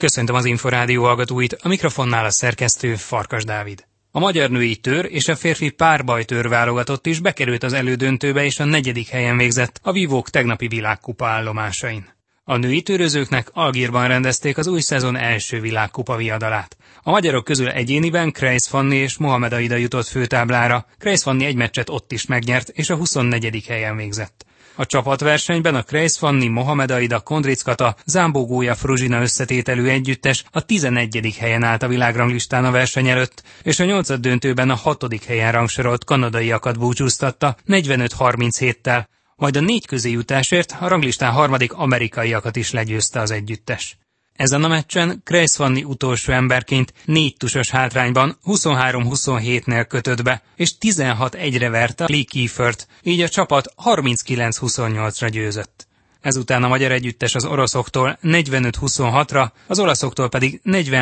Köszöntöm az Inforádió hallgatóit, a mikrofonnál a szerkesztő Farkas Dávid. A magyar női tőr és a férfi párbajtőr válogatott is bekerült az elődöntőbe és a 4. helyen végzett a vívók tegnapi világkupa állomásain. A női tőrözőknek Algírban rendezték az új szezon első világkupa viadalát. A magyarok közül egyéniben Kreis Fanni és Mohamed Aida jutott főtáblára. Kreis Fanni egy meccset ott is megnyert, és a 24. helyen végzett. A csapatversenyben a Kreis Fanni, Mohamed Aida, Kondric Kata, Zámbó Gólya Fruzsina összetételű együttes a 11. helyen állt a világranglistán a verseny előtt, és a 8. döntőben a 6. helyen rangsorolt kanadaiakat búcsúztatta 45-37-tel, majd a 4 közéjutásért a ranglistán harmadik amerikaiakat is legyőzte az együttes. Ezen a meccsen Kreis Fanni utolsó emberként 4 tusos hátrányban 23-27-nél kötött be, és 16-1-re verte Lee Kiefert, így a csapat 39-28-ra győzött. Ezután a magyar együttes az oroszoktól 45-26-ra, az olaszoktól pedig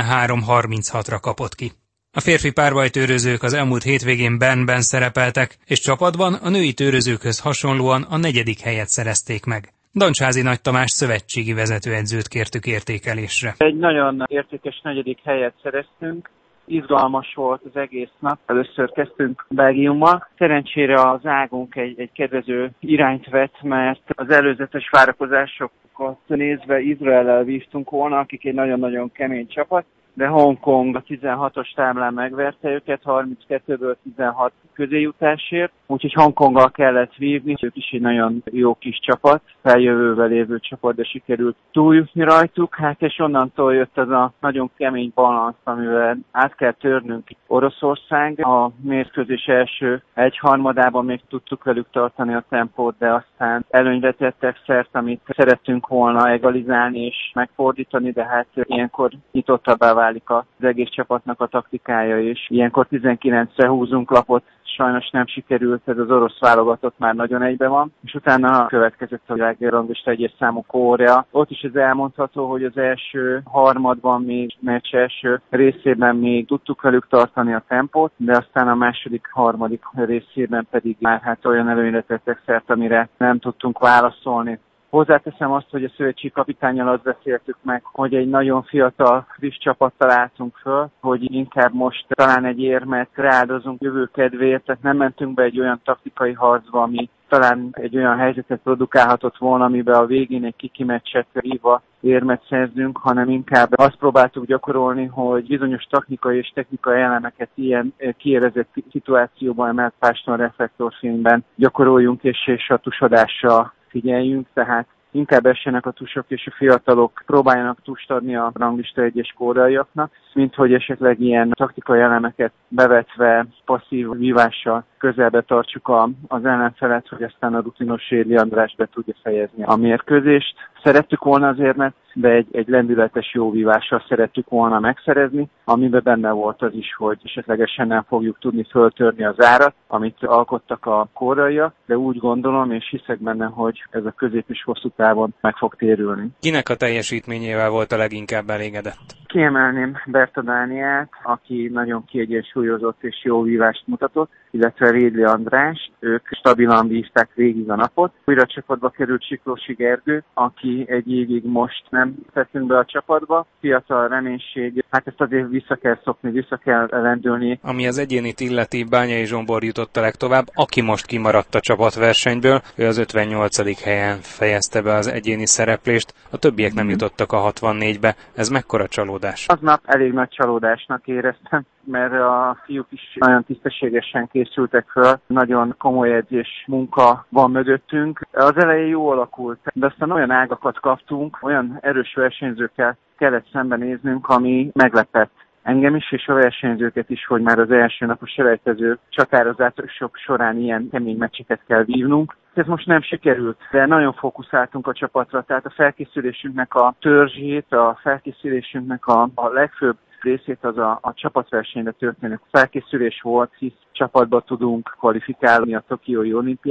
43-36-ra kapott ki. A férfi párbajtőrözők az elmúlt hétvégén Bernben szerepeltek, és csapatban a női tőrözőkhöz hasonlóan a 4. helyet szerezték meg. Dancsázi Nagy Tamás szövetségi vezetőedzőt kértük értékelésre. Egy nagyon értékes 4. helyet szereztünk. Izgalmas volt az egész nap. Először kezdtünk Belgiummal. Szerencsére az águnk egy kedvező irányt vett, mert az előzetes várakozásokat nézve Izraellel vívtunk volna, akik egy nagyon-nagyon kemény csapat, de Hongkong a 16-os táblán megverte őket, 32-ből 16 közéjutásért, úgyhogy Hongkonggal kellett vívni, ők is egy nagyon jó kis csapat, feljövővel lévő csapat, de sikerült túljutni rajtuk, és onnantól jött az a nagyon kemény balansz, amivel át kell törnünk. Oroszország a mérkőzés első egyharmadában még tudtuk velük tartani a tempót, de aztán előnyre tettek szert, amit szerettünk volna egalizálni és megfordítani, de hát ilyenkor nyitottabbá válik az egész csapatnak a taktikája, és ilyenkor 19-re húzunk lapot, sajnos nem sikerült, ez az orosz válogatott már nagyon egybe van, és utána következett a világranglista egyes számú Korea. Ott is ez elmondható, hogy az első harmadban még meccs első részében még tudtuk velük tartani a tempót, de aztán a második, harmadik részében pedig már olyan előnyre tettek szert, amire nem tudtunk válaszolni. Hozzáteszem azt, hogy a szövetségi kapitánnyal azt beszéltük meg, hogy egy nagyon fiatal, friss csapattal álltunk föl, hogy inkább most talán egy érmet rááldozunk jövő kedvéért, tehát nem mentünk be egy olyan taktikai harcba, ami talán egy olyan helyzetet produkálhatott volna, amiben a végén egy kiki meccset hívva érmet szerzünk, hanem inkább azt próbáltuk gyakorolni, hogy bizonyos technikai és technikai elemeket ilyen kiélezett szituációban, emelt páston reflektorfényben gyakoroljunk, és a tusodásra figyeljünk, tehát inkább essenek a tusok és a fiatalok próbáljanak tust adni a ranglista egyes koreaiaknak, mint hogy esetleg ilyen taktikai elemeket bevetve passzív vívással közelbe tartsuk az ellenfelet, hogy aztán a rutinos Sérli András be tudja fejezni a mérkőzést. Szerettük volna az érmet, de egy lendületes jó vívással szerettük volna megszerezni, amiben benne volt az is, hogy esetlegesen nem fogjuk tudni föltörni az árat, amit alkottak a koreaiak, de úgy gondolom és hiszek benne, hogy ez a közép és hosszú távon meg fog térülni. Kinek a teljesítményével volt a leginkább elégedett? Kiemelném Berta Dánielt, aki nagyon kiegyensúlyozott és jó vívást mutatott, illetve Rédli András, ők stabilan bízták végig a napot. Újra csapatba került Siklósi Gergő, aki egy évig most nem tettünk be a csapatba. Fiatal reménység, hát ezt azért vissza kell szokni, vissza kell lendülni. Ami az egyénit illeti, Bányai Zsombor jutott a legtovább, aki most kimaradt a csapatversenyből, ő az 58. helyen fejezte be az egyéni szereplést, a többiek nem jutottak a 64-be. Ez mekkora csalódás? Aznap elég nagy csalódásnak éreztem, mert a fiúk is nagyon tisztességesen készültek föl, nagyon komoly edzés munka van mögöttünk. Az elején jó alakult, de aztán olyan ágakat kaptunk, olyan erős versenyzőkkel kellett szembenéznünk, ami meglepett engem is, és a versenyzőket is, hogy már az első napos selejtező csatározások során ilyen kemény meccseket kell vívnunk. Ez most nem sikerült, de nagyon fókuszáltunk a csapatra, tehát a felkészülésünknek a törzsét, a felkészülésünknek a legfőbb részét az a csapatversenyre történő felkészülés volt, hisz csapatba tudunk kvalifikálni a Tokiói olimpiára,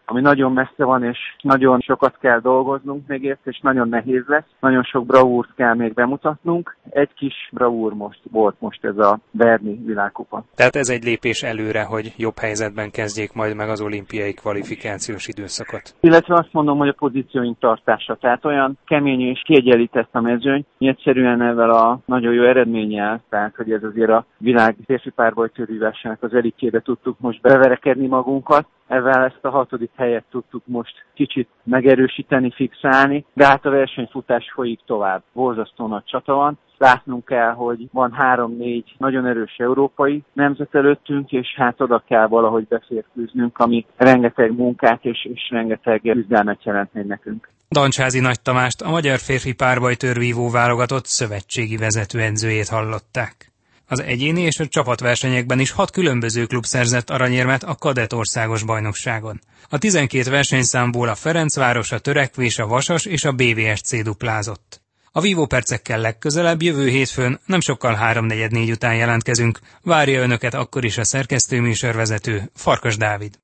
ami nagyon messze van, és nagyon sokat kell dolgoznunk még ért, és nagyon nehéz lesz. Nagyon sok bravúrt kell még bemutatnunk. Egy kis bravúr volt ez a Berni világkupa. Tehát ez egy lépés előre, hogy jobb helyzetben kezdjék majd meg az olimpiai kvalifikációs időszakot. Illetve azt mondom, hogy a pozícióink tartása. Tehát olyan kemény és kiegyenlített a mezőny, egyszerűen ezzel a nagyon jó eredménnyel, tehát hogy ez azért a világ férfi párbajtőrvívásának az elitjébe tudtuk most beverekedni magunkat. Ezzel ezt a 6. helyet tudtuk most kicsit megerősíteni, fixálni, de hát a versenyfutás folyik tovább. Borzasztó nagy csata van. Látnunk kell, hogy van 3-4 nagyon erős európai nemzet előttünk, és hát oda kell valahogy beférkőznünk, ami rengeteg munkát és rengeteg küzdelmet jelent még nekünk. Dancsázy Nagy Tamást, a magyar férfi párbajtőrvívó válogatott szövetségi vezetőedzőjét hallották. Az egyéni és a csapatversenyekben is 6 különböző klub szerzett aranyérmet a kadett országos bajnokságon. A 12 versenyszámból a Ferencváros, a Törekvés, a Vasas és a BVSC duplázott. A vívópercekkel legközelebb jövő hétfőn, nem sokkal 3-4 után jelentkezünk. Várja önöket akkor is a szerkesztőműsorvezető, Farkas Dávid.